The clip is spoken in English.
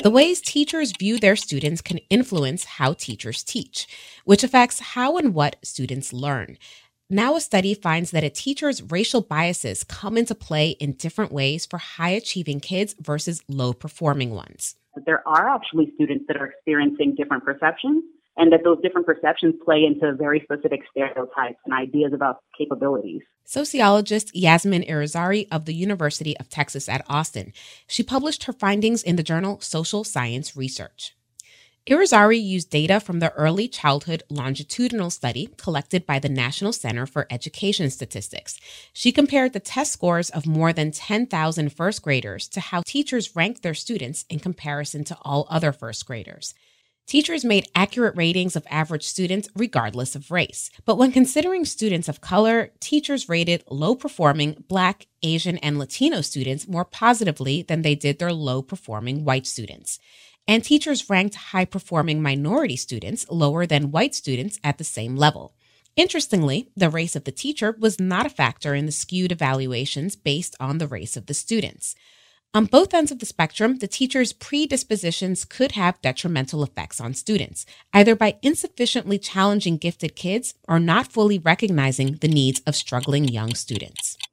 The ways teachers view their students can influence how teachers teach, which affects how and what students learn. Now, a study finds that a teacher's racial biases come into play in different ways for high achieving kids versus low performing ones. There are actually students that are experiencing different perceptions, and that those different perceptions play into very specific stereotypes and ideas about capabilities. Sociologist Yasmin Irizarry of the University of Texas at Austin. She published her findings in the journal Social Science Research. Irizarry used data from the Early Childhood Longitudinal Study collected by the National Center for Education Statistics. She compared the test scores of more than 10,000 first graders to how teachers ranked their students in comparison to all other first graders. Teachers made accurate ratings of average students regardless of race. But when considering students of color, teachers rated low-performing Black, Asian, and Latino students more positively than they did their low-performing white students. And teachers ranked high-performing minority students lower than white students at the same level. Interestingly, the race of the teacher was not a factor in the skewed evaluations based on the race of the students. On both ends of the spectrum, the teacher's predispositions could have detrimental effects on students, either by insufficiently challenging gifted kids or not fully recognizing the needs of struggling young students.